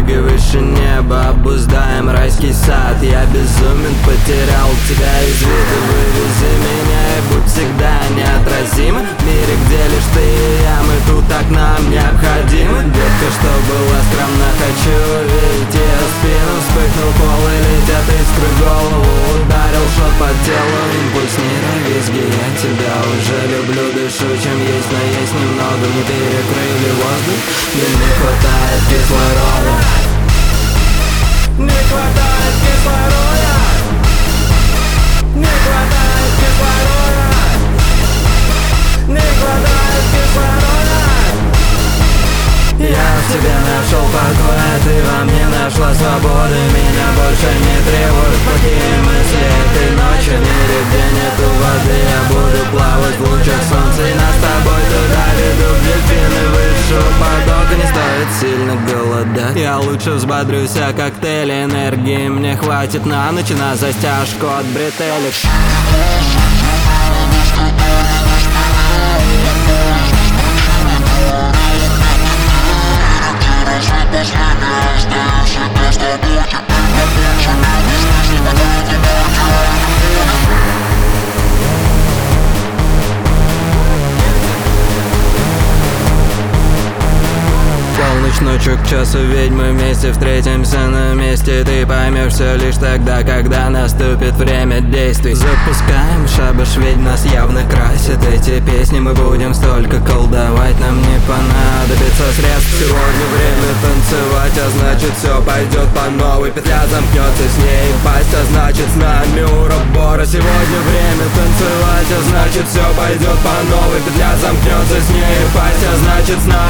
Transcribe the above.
Двигай выше неба, обуздаем райский сад. Я безумен, потерял тебя из виду. Вывези меня и будь всегда неотразим. В мире, где лишь ты и я, мы тут так нам необходимы. Детка, что была скромна, хочу видеть ее спину. Вспыхнул пол и летят искры в голову. Ударил шот по телу, импульс нейровизги. Я тебя уже люблю, дышу чем есть, но есть немного. Не перекрыли воздух, мне не хватает кислорода. Не хватает кислорода. Не хватает кислорода. Не хватает кислорода. Я в тебе нашел покой, а ты во мне нашла свободу. Меня больше не тревожат плохие мысли этой ночи. В мире, где нету воды, я буду плавать в лучах солнца. И нас с тобой туда ведут дельфины высшего потока. Не стоит сильно голодать, я лучше взбодрюсь, а коктейль энергии мне хватит на ночь, на застяжку от бретелек. Полночь ночью к часу ведьмы вместе встретимся на месте. Ты поймешь все лишь тогда, когда наступит время действий. Запускаем шабаш, ведь нас явно красит эти песни. Мы будем столько колдовать, нам не понадобится средств. Сегодня время танцевать, а значит все пойдет по новой. Петля замкнется, с ней пасть, а значит с нами урабора. Сегодня время танцевать, а значит все пойдет по новой. Петля замкнется, с ней пасть, а значит с нами